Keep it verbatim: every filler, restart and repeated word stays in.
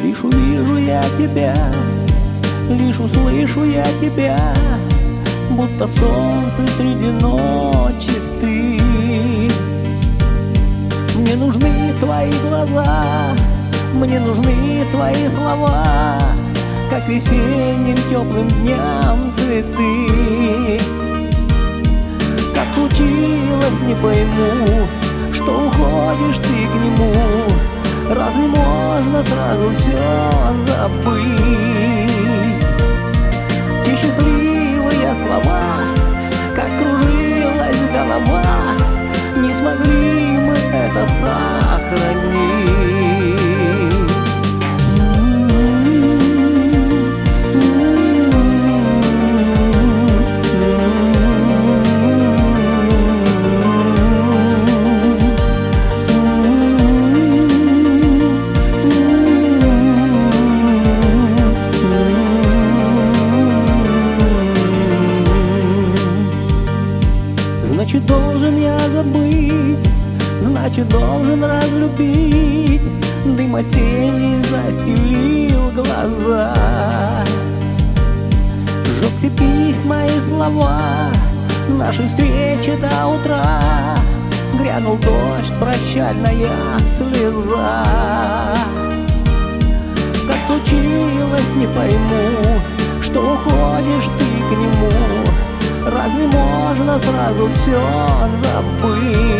Лишь увижу я тебя, лишь услышу я тебя, будто солнце среди ночи ты. Мне нужны твои глаза, мне нужны твои слова, как весенним теплым дням цветы. Как случилось, не пойму, что уходишь ты к нему. Разве можно сразу все забыть? Те счастливые слова, как кружилась голова, не смогли мы это сохранить. Значит, должен я забыть, значит, должен разлюбить. Дым осенний застелил глаза, сжег все письма и слова нашей встречи до утра. Грянул дождь, прощальная слеза. Как случилось, не пойму, что уходишь ты к нему. Разве можно сразу все забыть?